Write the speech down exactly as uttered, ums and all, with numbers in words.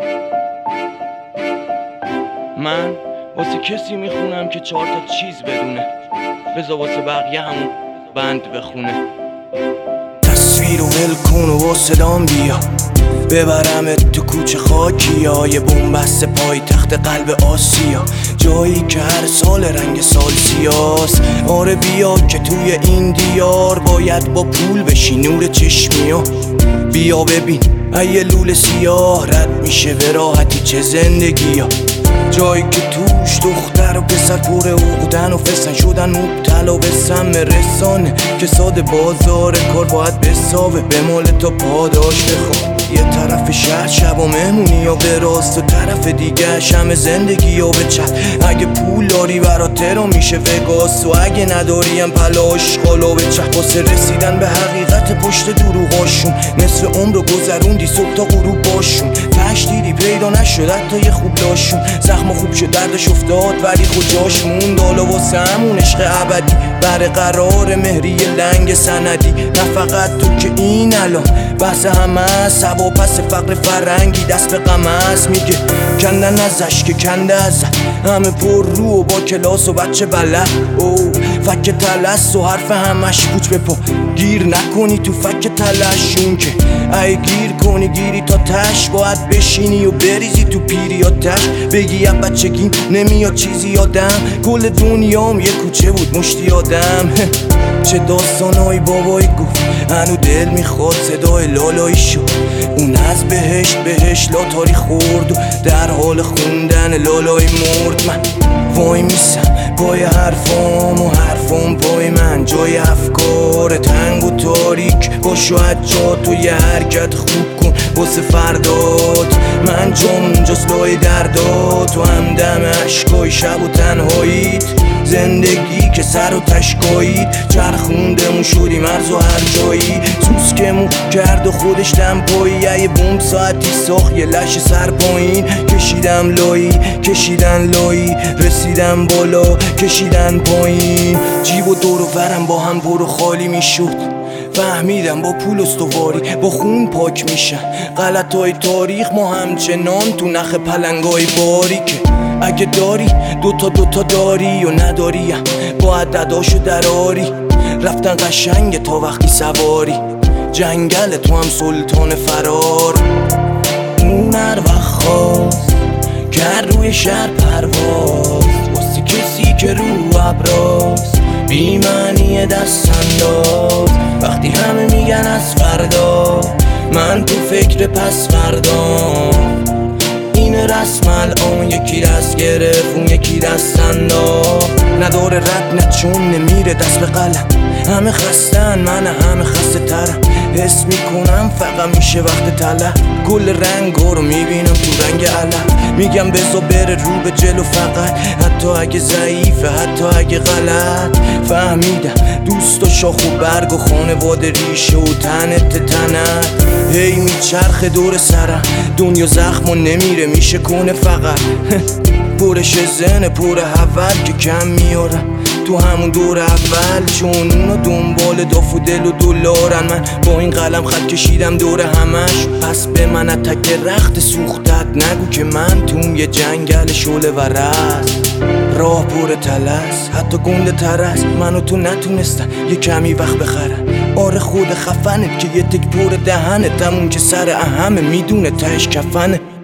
من واسه کسی میخونم که چهار تا چیز بدونه، بذار واسه بقیه همون بند بخونه. تصویر و ول کن و با صدام بیا، ببرمت تو کوچه خاکی های بنبست پای تخت قلب آسیا، جایی که هر سال رنگ سال سیاست. آره بیا که توی این دیار باید با پول بشی نور چشمی ها. بیا ببین ایه لول سیاه رد میشه به راحتی چه زندگی ها، جایی که توش دختر و پسر پر عقدن و فسن شدن مبتلا به سم رسانه، که ساده بازار کار باید بساوه به مال تا پاداش بخواه. یه طرف شهر شب و مهمونی یا به راست و طرف دیگه شم زندگی یا به چت. اگه پول داری برات ترا میشه وگاس و اگه نداری هم پلاش قالا به چت. واسه رسیدن به حقیقت پشت دروغاشون نصف عمر رو گذروندی صبح تا غروب باشون، تشدیدی پیدا نشد حتی یه خوب داشون. زخم خوب شد دردش افتاد ولی خود جاش موند، حالا واسه همون عشق ابدی برقرار مهری لنگ سندی. نه فقط تو که این الان بحث همه سبا پس فقر فرنگی دست به غم است، میگه کندن ازش که کنده از همه پر رو و با کلاس و بچه بلد. او فک تلس و حرف همش پوچ به پا، گیر نکنی تو فک تلشون که ای گیر کنی گیری تا تش. باید بشینی و بریزی تو پیری یا تش، بگی اب بچگیم نمیاد چیزی یادم، کل دنیام یه کوچه بود مشتی آدم. چه داستانای بابایی گفت هنو دل میخواد صدای لالایی شد، اون از بهشت بهشت لاتاری خورد و در حال خوندن لالایی مرد. من وای میسم پای حرفام و حرفام پای من، جای افکار تنگ و تاریک باشو حجا تو یه حرکت خوب کن واسه فردات. من جام اونجاست لای دردات و همدم عشقای شب و تنهاییت، زندگی که سر و تشکایید چرخوندمون شدی مرز و هر جایی. سوسکمون کرد و خودش دم پایی، یه بوم ساعتی ساخت یه لش سر پایین. کشیدم لایی کشیدن لایی رسیدم بالا کشیدن پایین. جیب و دور و برم با هم برو خالی میشد، فهمیدم با پول استواری با خون پاک میشن غلطای تاریخ. ما همچنان تو نخ پلنگای باریکه، اگه داری دوتا دوتا داری و نداری با عدداشو دراری. رفتن قشنگه تا وقتی سواری جنگل تو هم سلطان فرار. اون هر وقت خواست کرد روی شهر پرواز، واسه کسی که رو ابراز بی معنی دست انداز. وقتی همه میگن از فردا من تو فکر پس فردا، این رسم الان یکی دست گرفت اون یکی دست انداخت. نداره رد نه چون نمیره دست به قلم، همه خستن من همه خسته ترم. حس میکنم فقط میشه وقت طلب، کل رنگا رو میبینم تو رنگ علم. میگم بذار بره رو به جلو فقط، حتی اگه ضعیفه حتی اگه غلط. فهمیدم دوست و شاخ و برگ و خانواده ریشه و تنت تنت. هی میچرخه دور سرم دنیا زخم و نمیره میشه کنه فقط. پرش زنه پر اول که کم میارم تو همون دور اول، چون اونا دنبال داف و دل و دلارن. من با این قلم خط کشیدم دور همش، پس به من اتک رخت سوختت نگو که من توم یه جنگل شعله و رز. راه پر تلس حتی گنده تر است، من و تو نتونستن یه کمی وقت بخرن. آره خود خفنت که یه تک پر دهنت، همون که سر اهمه میدونه تهش کفنه.